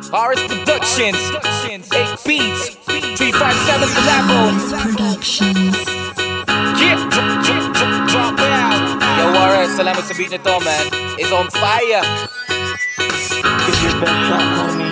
RS Productions, 8 Beats, 357 Collabo. Yeah, drop out. Yo, RS, salamat sa beat nito, man. It's on fire. Give your best shot, homie.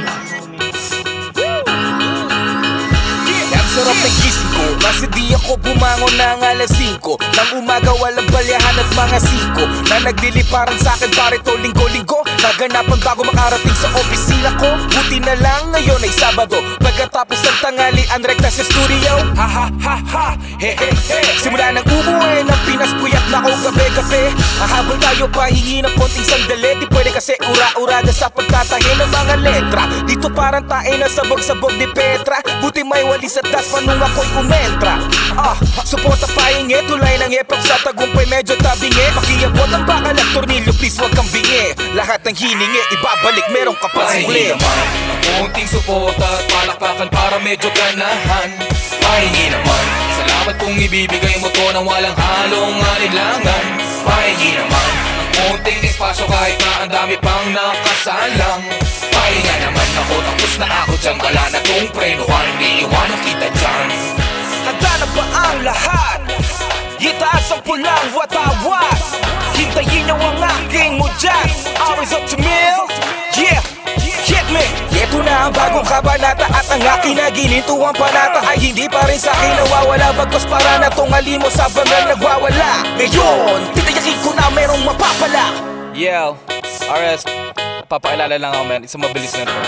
Sarap ng gising ko, kasi di ako bumangon ng alas 5 nang umaga walang balyahan at mga siko na nagliliparan sa'kin parito linggo-linggo. Naganapan bago makarating sa opisina ko. Buti na lang ngayon ay Sabado, pagkatapos ng tanghalian rekta sa studio. Ha ha ha ha, he he he. Simula ng ubuhay ng Pinas, puyat na ako gabi-gabi. Hahabol tayo pahingi ng konting sandali. Di pwede kasi ura-urada sa pagtatahi ng mga letra. Dito parang tae na sabog-sabog ni Petra. Buti may walis at das manung ako'y umentra. Suporta pahingi, tulay ng epok sa tagumpay medyo tabingi. Pakiabot ang bakal at tornilyo, please wag kang bingi. Lahat ng hiningi, ibabalik, meron ka pa sukli. Pahingi naman ng konting suporta at palakpakan para medyo ganahan. Pahingi naman, salamat kung ibibigay mo to nang walang halong alinlangan. Pahingi naman ng konting espasyo kahit na ang dami pang nakasalang. Pahinga naman ako, tapos na ako dyan, wala na tong prenuhan, iiwanan kita dyan. Handa na ba ang lahat? Itaas ang pulang watawas. Hintayin niyo ang aking mudyan. Always up to meal. Yeah, hit me. Ito na ang bagong kabanata at ang aking naginintuang panata ay hindi pa rin sa'kin nawawala. Bagos para na tong alimo sa bangal nagwawala. Ngayon, tinayakin ko na merong mapapala. Yo, RS, papakilala lang ako, man. Isang mabilis na to.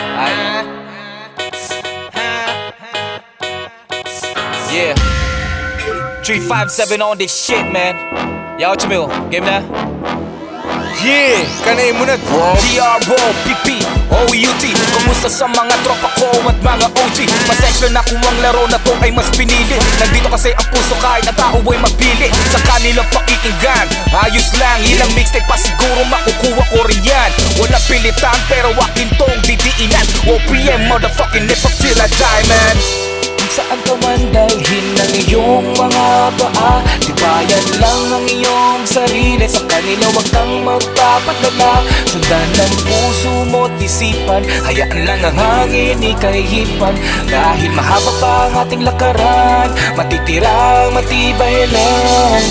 Yeah, 357 on this shit, man. Yo, Chamil, game na? Yeah, kanayin mo na, bro. D-R-O-P-P O-U-T. Kumusta sa mga tropa ko at mga OG? Pasensya na kung ang laro na to ay mas pinili. Nandito kasi ang puso kahit na tao ay magpili. Sa kanilang pakikinggan, ayos lang. Ilang mixtape pa siguro makukuha ko rin yan. Walang pilitan pero akin tong didiinan. OPM, motherfucking hip-hop till I die, man. Saan ka man dalhin ng iyong mga paa, tibayan lang ang iyong sarili. Sa kanila wag kang magpapadala. Sundan ng puso mo't isipan, hayaan lang ang hangin ikahihipan. Dahil mahaba pa ang ating lakaran, matitirang matibay lang.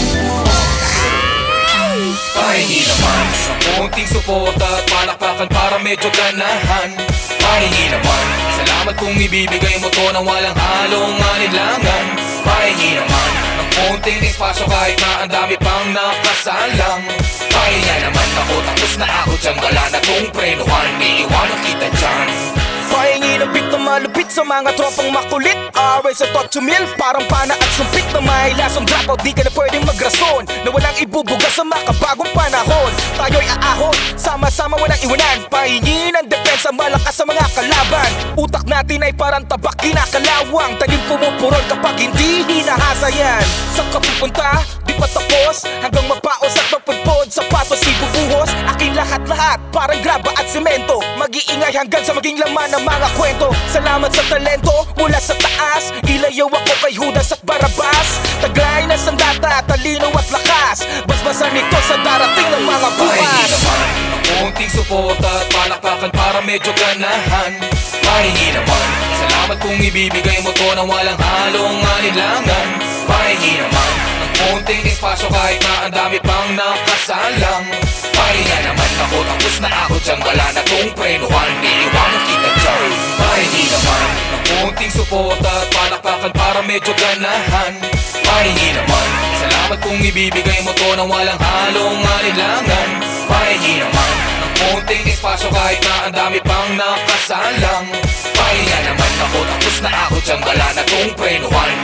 Pahingi naman ng konting suporta at palakpakan para medyo ganahan. Pahingi naman, salamat kung ibibigay mo to nang walang halong alinlangan. Pahingi naman ng konting espasyo kahit na ang dami pang nakasalang. Pahinga naman ako, tapos na ako dyan, wala na tong prenuhan, iiwanan kita dyan. Pahingi ng beat na malupit sa mga tropang makulit. Always a talk to meal, parang pana at sumpit na may lasong dropout. Di ka na pwedeng magrason na walang ibubuga sa makabagong panahon. Tayo'y aahon, sama-sama walang iwanan. Pahingi ng depensa, malakas sa mga kalaban. Utak natin ay parang tabak kinakalawang. Talim pumupurol kapag hindi hinahasa yan. Saan ka pupunta? Di pa tapos, hanggang mapaos at mapudpod. Sapatos ibubuhos, aking lahat-lahat parang graba at semento. Mag-iingay hanggang sa maging laman ng mga kwento. Salamat sa talento mula sa taas. Ilayaw ako kay Judas at Barabas. Taglay na sandata, talino at lakas. Basbasan ito sa darating ng mga bukas. Pahingi naman ng konting suporta at palakpakan para medyo ganahan. Pahingi naman, salamat kung ibibigay mo to nang walang halong alinlangan. Pahingi naman ng konting espasyo kahit na ang dami pang nakasalang. Pahinga naman ako, tapos na ako dyan, wala na tong prenuhan, iiwanan kita dyan. Pahingi naman ng konting suporta at palakpakan para medyo ganahan. Pahingi naman, salamat kung ibibigay mo to nang walang halong alinlangan. Pahingi naman ng konting espasyo kahit na ang dami pang nakasalang. Pahinga naman ako, tapos na ako dyan, wala na tong prenuhan,